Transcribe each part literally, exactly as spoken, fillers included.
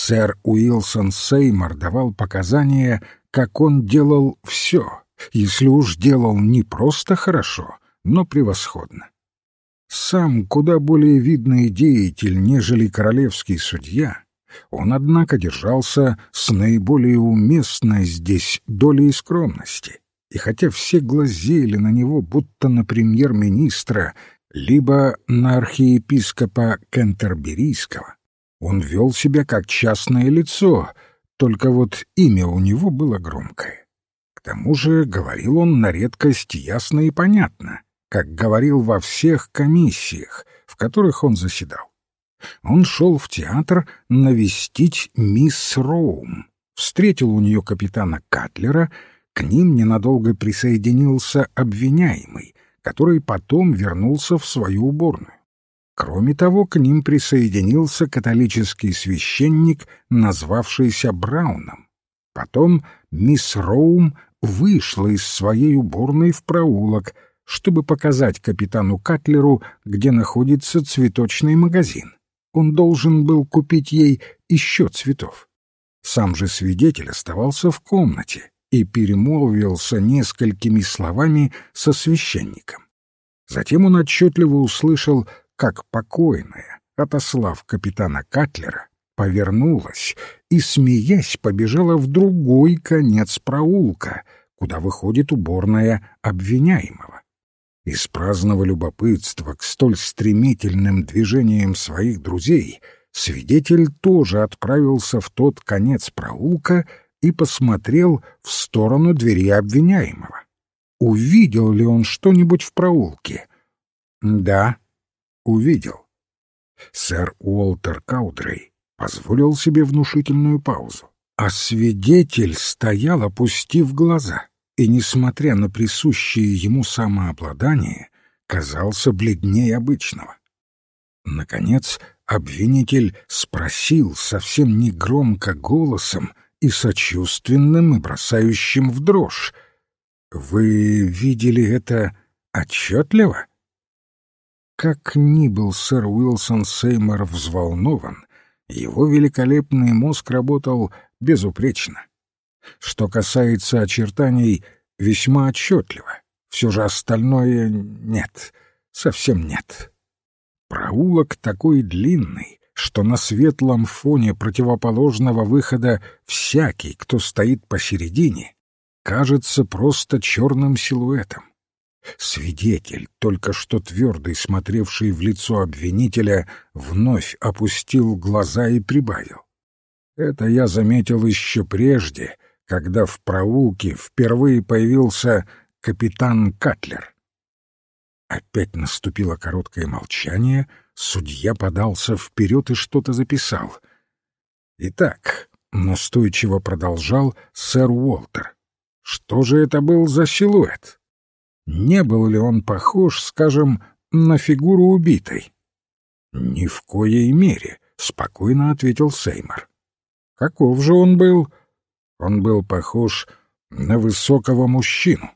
Сэр Уилсон Сеймур давал показания, как он делал все, если уж делал не просто хорошо, но превосходно. Сам куда более видный деятель, нежели королевский судья, он, однако, держался с наиболее уместной здесь долей скромности, и хотя все глазели на него, будто на премьер-министра, либо на архиепископа Кентерберийского, он вел себя как частное лицо, только вот имя у него было громкое. К тому же говорил он на редкость ясно и понятно, как говорил во всех комиссиях, в которых он заседал. Он шел в театр навестить мисс Роум, встретил у нее капитана Катлера, к ним ненадолго присоединился обвиняемый, который потом вернулся в свою уборную. Кроме того, к ним присоединился католический священник, назвавшийся Брауном. Потом мисс Роум вышла из своей уборной в проулок, чтобы показать капитану Катлеру, где находится цветочный магазин. Он должен был купить ей еще цветов. Сам же свидетель оставался в комнате и перемолвился несколькими словами со священником. Затем он отчетливо услышал, как покойная, отослав капитана Катлера, повернулась и, смеясь, побежала в другой конец проулка, куда выходит уборная обвиняемого. Из праздного любопытства к столь стремительным движениям своих друзей свидетель тоже отправился в тот конец проулка и посмотрел в сторону двери обвиняемого. Увидел ли он что-нибудь в проулке? Да, увидел. Сэр Уолтер Каудрей позволил себе внушительную паузу, а свидетель стоял, опустив глаза, и, несмотря на присущее ему самообладание, казался бледнее обычного. Наконец, обвинитель спросил совсем негромко голосом и сочувственным, и бросающим в дрожь: «Вы видели это отчетливо?» Как ни был сэр Уилсон Сеймур взволнован, его великолепный мозг работал безупречно. Что касается очертаний, весьма отчетливо. Все же остальное нет, совсем нет. Проулок такой длинный, что на светлом фоне противоположного выхода всякий, кто стоит посередине, кажется просто черным силуэтом. Свидетель, только что твердый, смотревший в лицо обвинителя, вновь опустил глаза и прибавил: «Это я заметил еще прежде, когда в проулке впервые появился капитан Катлер». Опять наступило короткое молчание, судья подался вперед и что-то записал. «Итак», — настойчиво продолжал сэр Уолтер, — «что же это был за силуэт? Не был ли он похож, скажем, на фигуру убитой?» «Ни в коей мере», — спокойно ответил Сеймур. «Каков же он был?» «Он был похож на высокого мужчину».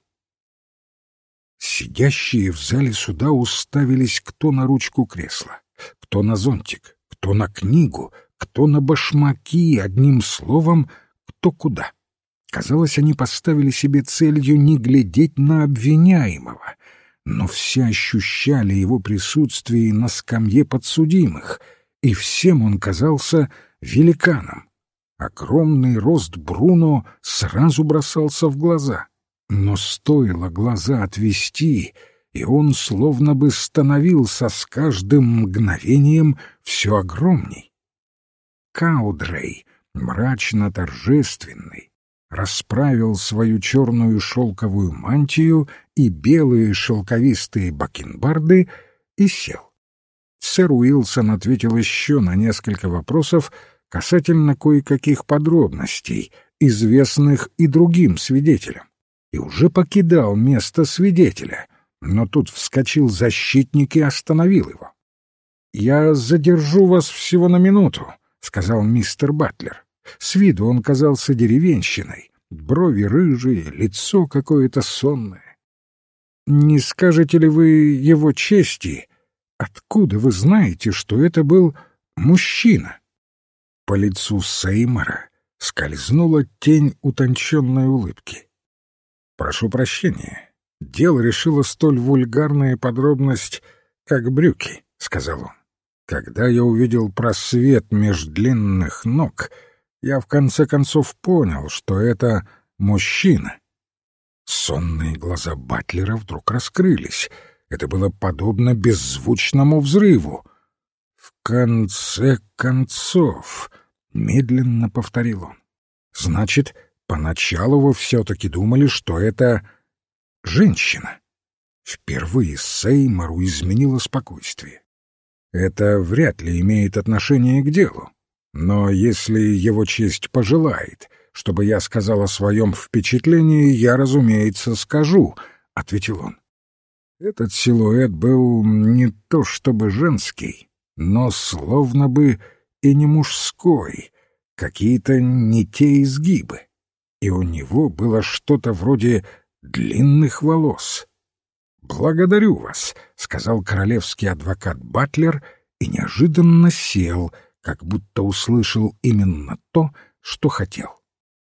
Сидящие в зале суда уставились кто на ручку кресла, кто на зонтик, кто на книгу, кто на башмаки, одним словом, кто куда. Казалось, они поставили себе целью не глядеть на обвиняемого, но все ощущали его присутствие на скамье подсудимых, и всем он казался великаном. Огромный рост Бруно сразу бросался в глаза, но стоило глаза отвести, и он словно бы становился с каждым мгновением все огромней. Каудрей, мрачно торжественный, расправил свою черную шелковую мантию и белые шелковистые бакенбарды и сел. Сэр Уилсон ответил еще на несколько вопросов касательно кое-каких подробностей, известных и другим свидетелям, и уже покидал место свидетеля, но тут вскочил защитник и остановил его. «Я задержу вас всего на минуту», — сказал мистер Батлер. С виду он казался деревенщиной, брови рыжие, лицо какое-то сонное. «Не скажете ли вы его чести, откуда вы знаете, что это был мужчина?» По лицу Сеймора скользнула тень утонченной улыбки. «Прошу прощения, дело решила столь вульгарная подробность, как брюки», — сказал он. «Когда я увидел просвет меж длинных ног, я в конце концов понял, что это мужчина». Сонные глаза Батлера вдруг раскрылись. Это было подобно беззвучному взрыву. «В конце концов», — медленно повторил он, — «значит, поначалу вы все-таки думали, что это женщина». Впервые Сеймору изменило спокойствие. «Это вряд ли имеет отношение к делу. Но если его честь пожелает, чтобы я сказал о своем впечатлении, я, разумеется, скажу», — ответил он. Этот силуэт был не то чтобы женский, но словно бы и не мужской, какие-то не те изгибы, и у него было что-то вроде длинных волос. «Благодарю вас», — сказал королевский адвокат Батлер и неожиданно сел, как будто услышал именно то, что хотел.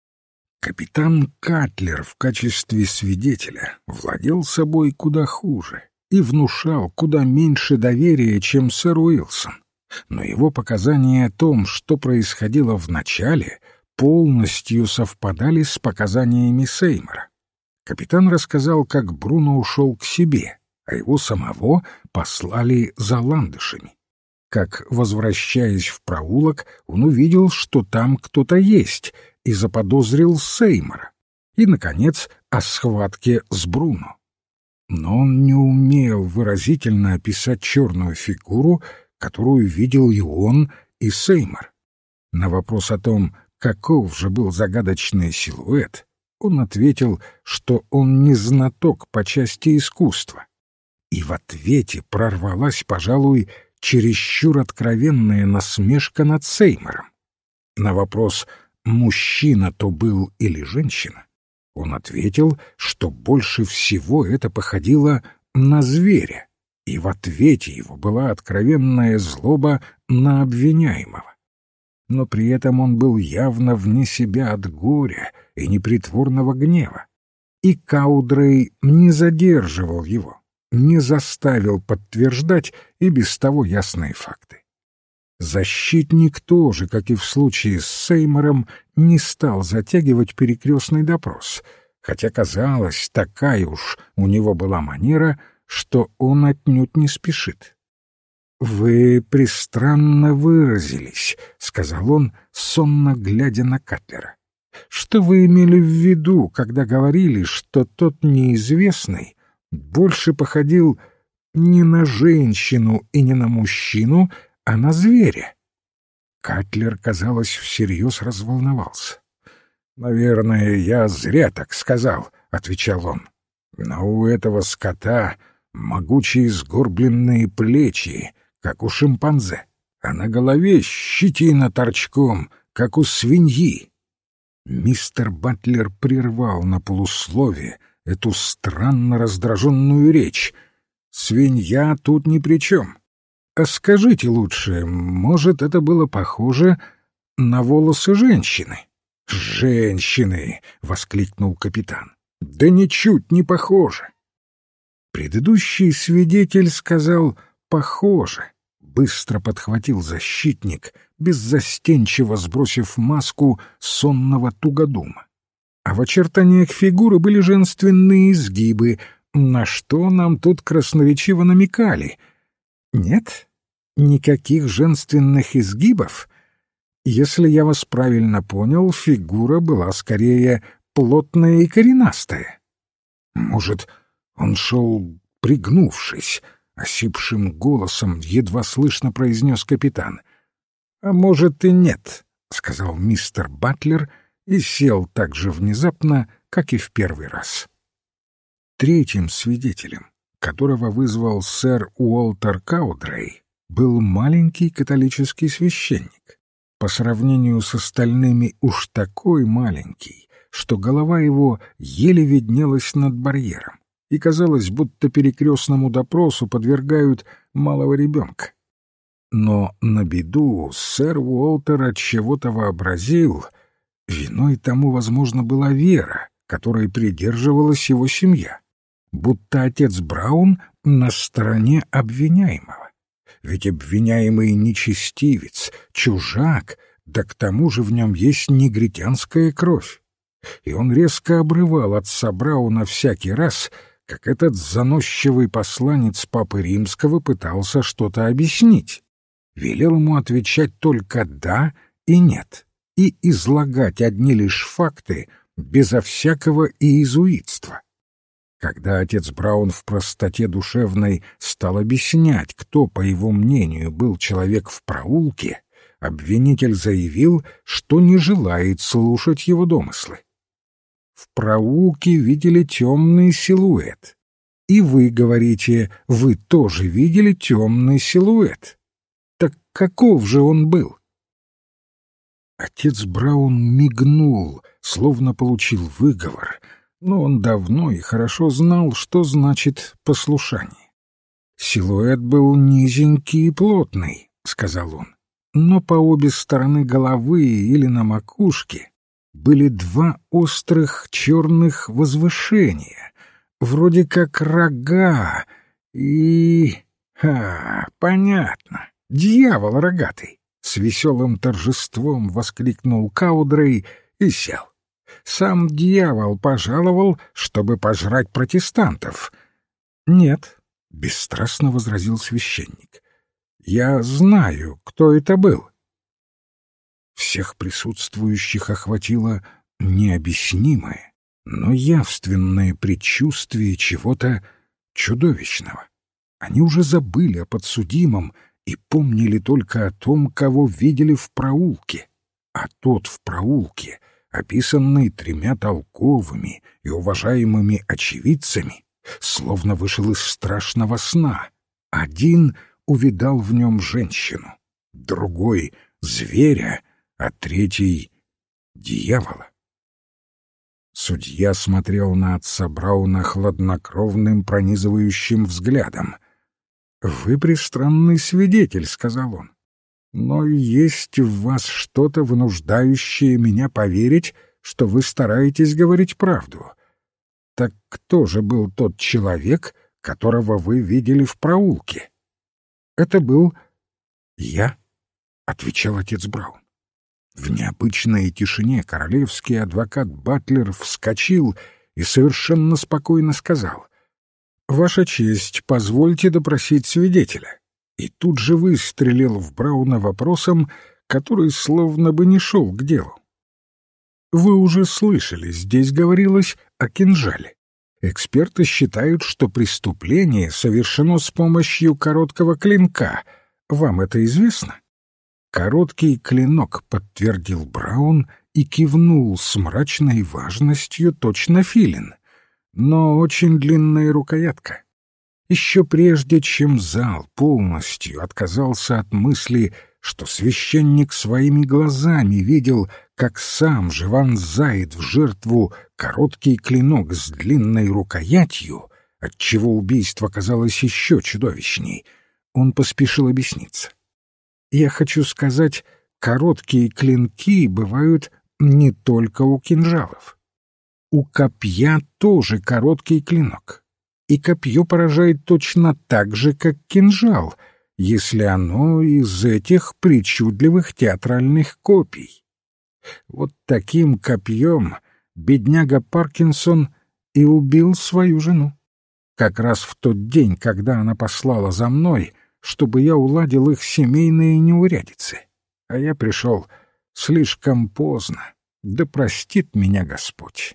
Капитан Катлер в качестве свидетеля владел собой куда хуже и внушал куда меньше доверия, чем сэр Уилсон. Но его показания о том, что происходило в начале, полностью совпадали с показаниями Сеймора. Капитан рассказал, как Бруно ушел к себе, а его самого послали за ландышами. Как, возвращаясь в проулок, он увидел, что там кто-то есть, и заподозрил Сеймора. И, наконец, о схватке с Бруно. Но он не умел выразительно описать черную фигуру, которую видел и он, и Сеймор. На вопрос о том, каков же был загадочный силуэт, он ответил, что он не знаток по части искусства. И в ответе прорвалась, пожалуй, чересчур откровенная насмешка над Сеймором. На вопрос, мужчина то был или женщина, он ответил, что больше всего это походило на зверя, и в ответе его была откровенная злоба на обвиняемого. Но при этом он был явно вне себя от горя и непритворного гнева, и Каудрей не задерживал его, не заставил подтверждать и без того ясные факты. Защитник тоже, как и в случае с Сеймором, не стал затягивать перекрестный допрос, хотя, казалось, такая уж у него была манера, что он отнюдь не спешит. «Вы пристранно выразились», — сказал он, сонно глядя на Катлера. «Что вы имели в виду, когда говорили, что тот неизвестный больше походил не на женщину и не на мужчину, а на зверя?» Катлер, казалось, всерьез разволновался. «Наверное, я зря так сказал», — отвечал он. «Но у этого скота могучие сгорбленные плечи, как у шимпанзе, а на голове щетина торчком, как у свиньи». Мистер Батлер прервал на полуслове эту странно раздраженную речь. «Свинья тут ни при чем. А скажите лучше, может, это было похоже на волосы женщины?» «Женщины!» — воскликнул капитан. «Да ничуть не похоже!» Предыдущий свидетель сказал «похоже», быстро подхватил защитник, беззастенчиво сбросив маску сонного тугодума. А в очертаниях фигуры были женственные изгибы, на что нам тут красноречиво намекали. Нет, никаких женственных изгибов. Если я вас правильно понял, фигура была скорее плотная и коренастая. Может, он шел пригнувшись, осипшим голосом едва слышно произнес капитан. «А может и нет», — сказал мистер Батлер и сел так же внезапно, как и в первый раз. Третьим свидетелем, которого вызвал сэр Уолтер Каудрей, был маленький католический священник. По сравнению с остальными уж такой маленький, что голова его еле виднелась над барьером, и казалось, будто перекрестному допросу подвергают малого ребенка. Но на беду сэр Уолтер отчего-то вообразил, виной тому, возможно, была вера, которой придерживалась его семья, будто отец Браун на стороне обвиняемого. Ведь обвиняемый нечестивец, чужак, да к тому же в нем есть негритянская кровь. И он резко обрывал отца Брауна всякий раз, как этот заносчивый посланец Папы Римского пытался что-то объяснить. Велел ему отвечать только «да» и «нет», и излагать одни лишь факты, безо всякого иезуитства. Когда отец Браун в простоте душевной стал объяснять, кто, по его мнению, был человек в проулке, обвинитель заявил, что не желает слушать его домыслы. В проулке видели темный силуэт. И вы говорите, вы тоже видели темный силуэт. Так каков же он был? Отец Браун мигнул, словно получил выговор, но он давно и хорошо знал, что значит послушание. «Силуэт был низенький и плотный», — сказал он, «но по обе стороны головы или на макушке были два острых черных возвышения, вроде как рога, и... А, понятно, дьявол рогатый!» С веселым торжеством воскликнул Каудрей и сел. «Сам дьявол пожаловал, чтобы пожрать протестантов». «Нет», — бесстрастно возразил священник, — «я знаю, кто это был». Всех присутствующих охватило необъяснимое, но явственное предчувствие чего-то чудовищного. Они уже забыли о подсудимом и помнили только о том, кого видели в проулке. А тот в проулке, описанный тремя толковыми и уважаемыми очевидцами, словно вышел из страшного сна. Один увидал в нем женщину, другой — зверя, а третий — дьявола. Судья смотрел на отца Брауна хладнокровным пронизывающим взглядом. «Вы пристранный свидетель», — сказал он, — «но есть в вас что-то, вынуждающее меня поверить, что вы стараетесь говорить правду. Так кто же был тот человек, которого вы видели в проулке?» «Это был я», — отвечал отец Браун. В необычной тишине королевский адвокат Батлер вскочил и совершенно спокойно сказал: «Ваша честь, позвольте допросить свидетеля». И тут же выстрелил в Брауна вопросом, который словно бы не шел к делу. «Вы уже слышали, здесь говорилось о кинжале. Эксперты считают, что преступление совершено с помощью короткого клинка. Вам это известно?» «Короткий клинок», — подтвердил Браун и кивнул с мрачной важностью, точно филин. «Но очень длинная рукоятка». Еще прежде, чем зал полностью отказался от мысли, что священник своими глазами видел, как сам же вонзает в жертву короткий клинок с длинной рукоятью, отчего убийство казалось еще чудовищней, он поспешил объясниться. «Я хочу сказать, короткие клинки бывают не только у кинжалов. У копья тоже короткий клинок, и копье поражает точно так же, как кинжал, если оно из этих причудливых театральных копий. Вот таким копьем бедняга Паркинсон и убил свою жену. Как раз в тот день, когда она послала за мной, чтобы я уладил их семейные неурядицы. А я пришел слишком поздно, да простит меня Господь».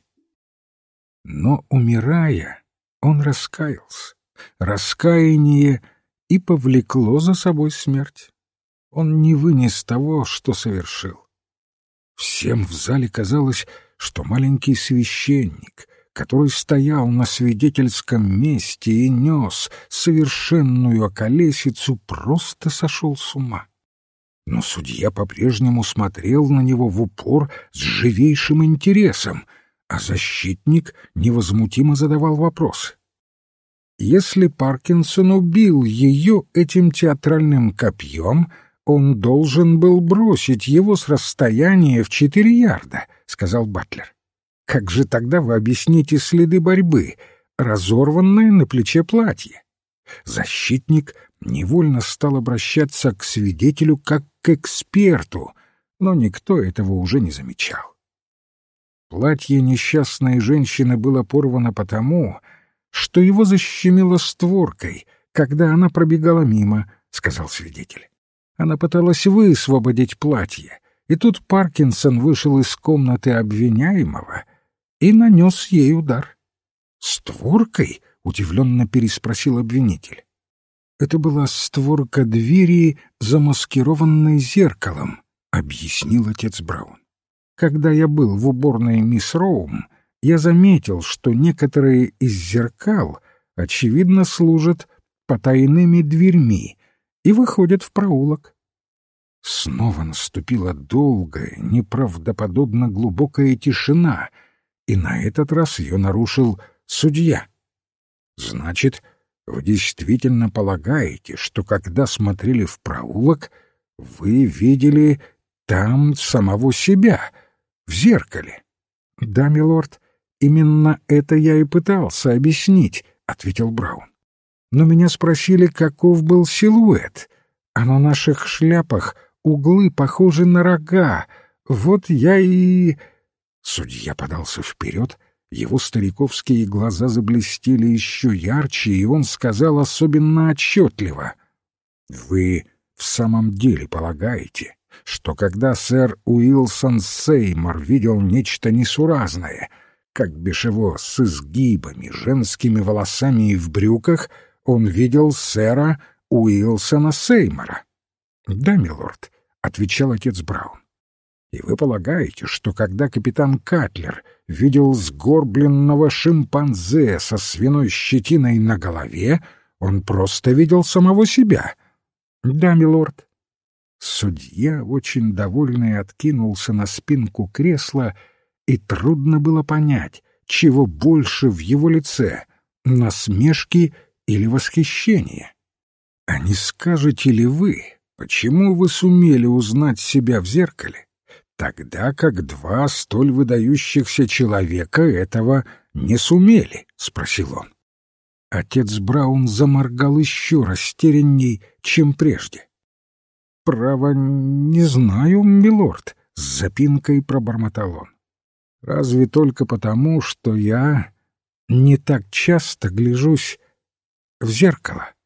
Но, умирая, он раскаялся. Раскаяние и повлекло за собой смерть. Он не вынес того, что совершил. Всем в зале казалось, что маленький священник, который стоял на свидетельском месте и нес совершенную околесицу, просто сошел с ума. Но судья по-прежнему смотрел на него в упор с живейшим интересом, а защитник невозмутимо задавал вопросы. Если Паркинсон убил ее этим театральным копьем, он должен был бросить его с расстояния в четыре ярда, — сказал Батлер. Как же тогда вы объясните следы борьбы, разорванное на плече платье? Защитник невольно стал обращаться к свидетелю как к эксперту, но никто этого уже не замечал. Платье несчастной женщины было порвано потому, что его защемило створкой, когда она пробегала мимо, — сказал свидетель. Она пыталась высвободить платье, и тут Паркинсон вышел из комнаты обвиняемого и нанес ей удар. «Створкой?» — удивленно переспросил обвинитель. «Это была створка двери, замаскированной зеркалом», — объяснил отец Браун. «Когда я был в уборной мисс Роум, я заметил, что некоторые из зеркал, очевидно, служат потайными дверьми и выходят в проулок». Снова наступила долгая, неправдоподобно глубокая тишина, и на этот раз ее нарушил судья. «Значит, вы действительно полагаете, что когда смотрели в проулок, вы видели там самого себя, в зеркале?» «Да, милорд, именно это я и пытался объяснить», — ответил Браун. «Но меня спросили, каков был силуэт, а на наших шляпах углы похожи на рога. Вот я и...» Судья подался вперед, его стариковские глаза заблестели еще ярче, и он сказал особенно отчетливо: «Вы в самом деле полагаете, что когда сэр Уилсон Сеймур видел нечто несуразное, как бишь его с изгибами, женскими волосами и в брюках, он видел сэра Уилсона Сеймура?» «Да, милорд», — отвечал отец Браун. «И вы полагаете, что когда капитан Катлер видел сгорбленного шимпанзе со свиной щетиной на голове, он просто видел самого себя?» «Да, милорд». Судья, очень довольный, откинулся на спинку кресла, и трудно было понять, чего больше в его лице — насмешки или восхищения. «А не скажете ли вы, почему вы сумели узнать себя в зеркале, тогда как два столь выдающихся человека этого не сумели?» — спросил он. Отец Браун заморгал еще растерянней, чем прежде. «Право, не знаю, милорд», — с запинкой пробормотал он. «Разве только потому, что я не так часто гляжусь в зеркало».